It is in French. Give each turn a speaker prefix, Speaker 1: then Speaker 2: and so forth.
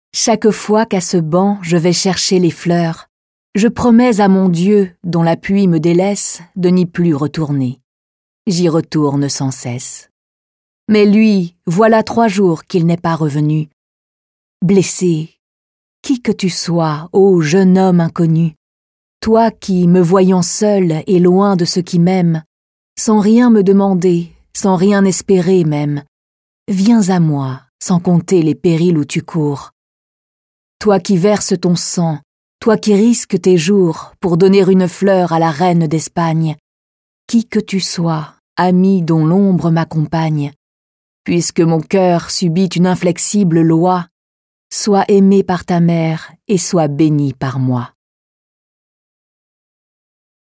Speaker 1: Chaque fois qu'à ce banc je vais chercher les fleurs, je promets à mon Dieu, dont la pluie me délaisse, de n'y plus retourner. J'y retourne sans cesse. Mais lui, voilà 3 jours qu'il n'est pas revenu. Blessé, qui que tu sois, ô jeune homme inconnu, toi qui, me voyant seul et loin de ceux qui m'aiment, sans rien me demander, sans rien espérer même, viens à moi, sans compter les périls où tu cours. Toi qui verses ton sang, toi qui risques tes jours pour donner une fleur à la reine d'Espagne, qui que tu sois, ami dont l'ombre m'accompagne, puisque mon cœur subit une inflexible loi, sois aimé par ta mère et sois béni par moi.